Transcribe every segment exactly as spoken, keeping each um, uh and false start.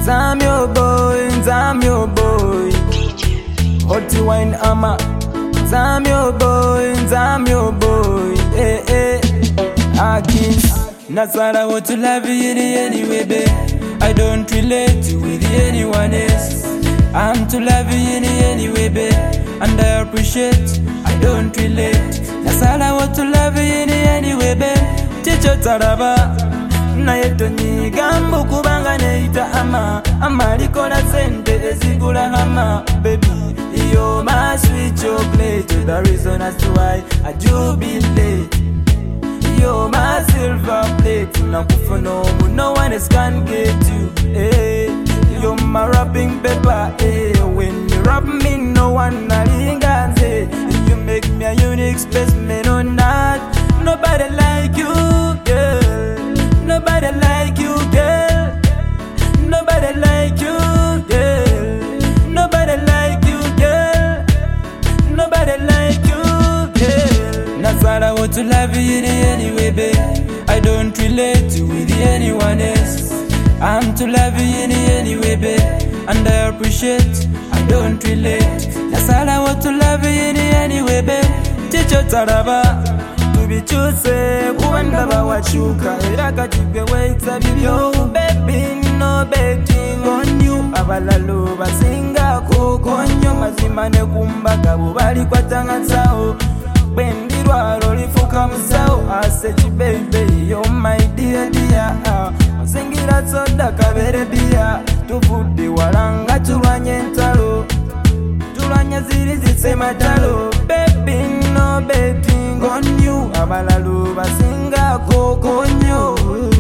I'm your boy, I'm your boy. Hot wine ama. I'm your boy, I'm your boy. Eh eh. Akins. Nasara want to love you anyway, babe. I don't relate with anyone else. I'm to love you anyway, babe, and I appreciate. I don't relate. Nasara want to love you anyway, babe. Chicho taraba. Na yeto nyigambo kubanga neita ama. Ama likola sente ezigula ama. Baby, you're my sweet chocolate. The reason as to why I jubilate. You're my silver plate. No one else can get you. Hey, you're my wrapping paper. Hey, when you wrap me, no one can say. You make me a unique specimen on that. Nobody like you, girl. Nobody like you, girl. Nobody like you, girl. Nobody like you, girl. Nobody like you, girl. Nasara want to love you anyway, babe. I don't relate with anyone else. I'm to love you anyway, babe, and I appreciate. I don't relate. Nasara want to love you anyway, babe. Chicho taraba. Tubichuse kuwanda bawachuka. Iraka chukwe waita bibyo. Baby, no betting on you. Abalalo basinga kukonyo. Mazimane kumbaga bubali kwa tangatao. Bendirwa rolifuka musao. I said you baby, you're my dear dear. Mazingira soda kabere bia. Tufudi walanga turanye ntalo. Turanye ziri zisema talo. Baby, no betting on you. Abalalu basinga kokonyo.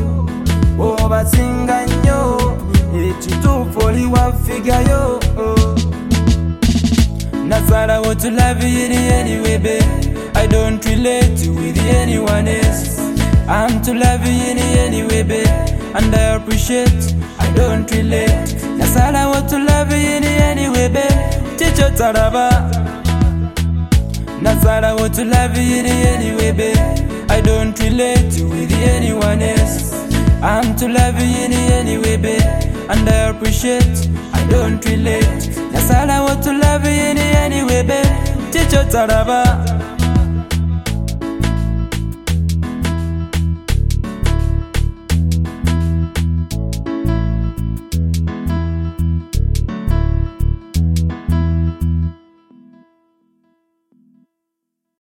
Oh basinga nyo. Ichitufoli wafiga yo. Nasara want to love you anyway, babe. I don't relate with anyone else. I'm to love you anyway, babe, and I appreciate. I don't relate. Nasara want to love you anyway, babe. Chicho taraba. Nasara want to love you anyway, babe. I don't relate with anyone else. I'm to love you anyway, babe, and I appreciate. I don't relate. Nasara want to love you anyway, babe. Chicho taraba.